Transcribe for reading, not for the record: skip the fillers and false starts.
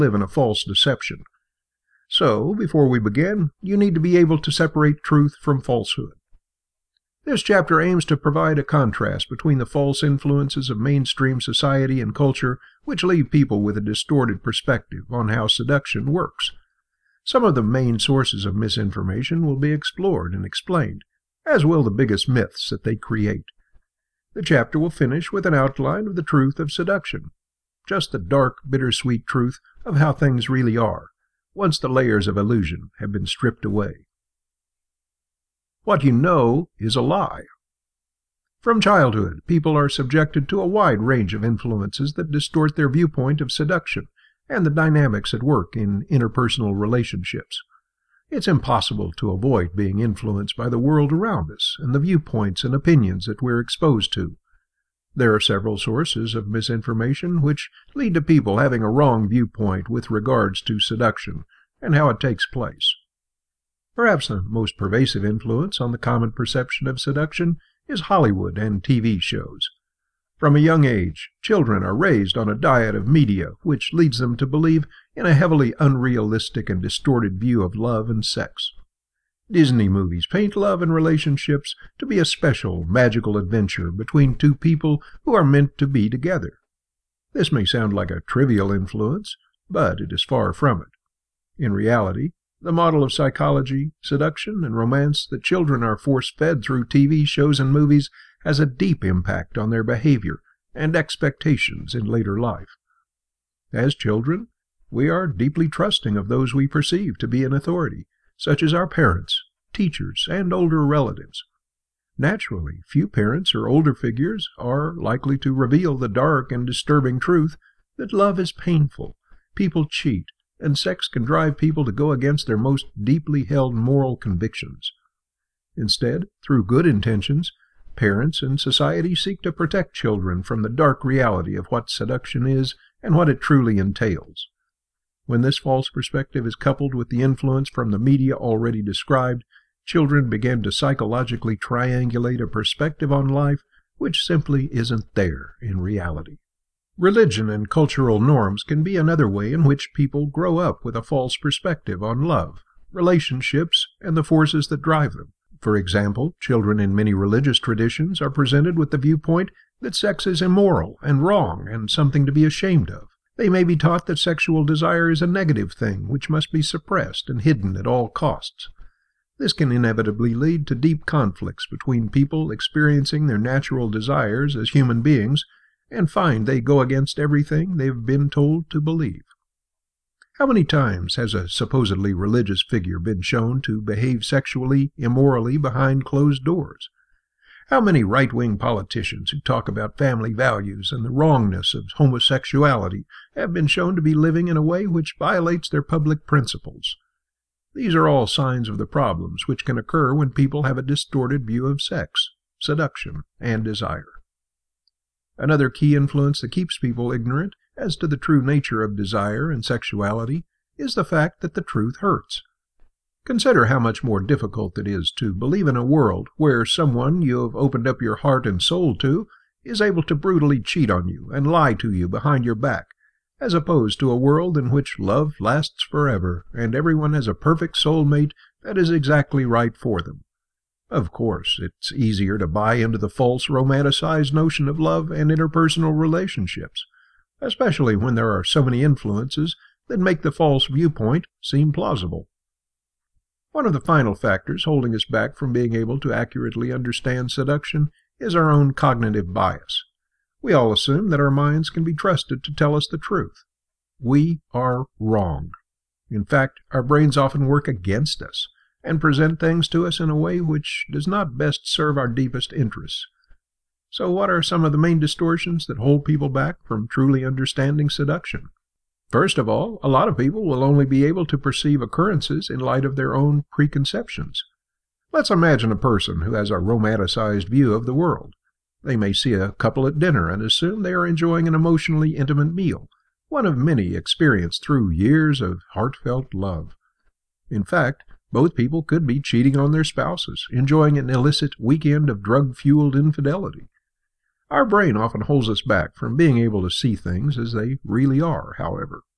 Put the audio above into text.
live in a false deception. So, before we begin, you need to be able to separate truth from falsehood. This chapter aims to provide a contrast between the false influences of mainstream society and culture, which leave people with a distorted perspective on how seduction works. Some of the main sources of misinformation will be explored and explained, as will the biggest myths that they create. The chapter will finish with an outline of the truth of seduction, just the dark, bittersweet truth of how things really are, once the layers of illusion have been stripped away. What you know is a lie. From childhood, people are subjected to a wide range of influences that distort their viewpoint of seduction and the dynamics at work in interpersonal relationships. It's impossible to avoid being influenced by the world around us and the viewpoints and opinions that we're exposed to. There are several sources of misinformation which lead to people having a wrong viewpoint with regards to seduction and how it takes place. Perhaps the most pervasive influence on the common perception of seduction is Hollywood and TV shows. From a young age, children are raised on a diet of media which leads them to believe in a heavily unrealistic and distorted view of love and sex. Disney movies paint love and relationships to be a special, magical adventure between two people who are meant to be together. This may sound like a trivial influence, but it is far from it. In reality, the model of psychology, seduction, and romance that children are force-fed through TV shows and movies has a deep impact on their behavior and expectations in later life. As children, we are deeply trusting of those we perceive to be in authority, such as our parents, teachers, and older relatives. Naturally, few parents or older figures are likely to reveal the dark and disturbing truth that love is painful, people cheat, and sex can drive people to go against their most deeply held moral convictions. Instead, through good intentions, parents and society seek to protect children from the dark reality of what seduction is and what it truly entails. When this false perspective is coupled with the influence from the media already described, children begin to psychologically triangulate a perspective on life which simply isn't there in reality. Religion and cultural norms can be another way in which people grow up with a false perspective on love, relationships, and the forces that drive them. For example, children in many religious traditions are presented with the viewpoint that sex is immoral and wrong and something to be ashamed of. They may be taught that sexual desire is a negative thing which must be suppressed and hidden at all costs. This can inevitably lead to deep conflicts between people experiencing their natural desires as human beings and find they go against everything they've been told to believe. How many times has a supposedly religious figure been shown to behave sexually immorally behind closed doors? How many right-wing politicians who talk about family values and the wrongness of homosexuality have been shown to be living in a way which violates their public principles? These are all signs of the problems which can occur when people have a distorted view of sex, seduction, and desire. Another key influence that keeps people ignorant as to the true nature of desire and sexuality is the fact that the truth hurts. Consider how much more difficult it is to believe in a world where someone you have opened up your heart and soul to is able to brutally cheat on you and lie to you behind your back, as opposed to a world in which love lasts forever and everyone has a perfect soulmate that is exactly right for them. Of course, it's easier to buy into the false, romanticized notion of love and interpersonal relationships, especially when there are so many influences that make the false viewpoint seem plausible. One of the final factors holding us back from being able to accurately understand seduction is our own cognitive bias. We all assume that our minds can be trusted to tell us the truth. We are wrong. In fact, our brains often work against us and present things to us in a way which does not best serve our deepest interests. So what are some of the main distortions that hold people back from truly understanding seduction? First of all, a lot of people will only be able to perceive occurrences in light of their own preconceptions. Let's imagine a person who has a romanticized view of the world. They may see a couple at dinner and assume they are enjoying an emotionally intimate meal, one of many experienced through years of heartfelt love. In fact, both people could be cheating on their spouses, enjoying an illicit weekend of drug-fueled infidelity. Our brain often holds us back from being able to see things as they really are, however.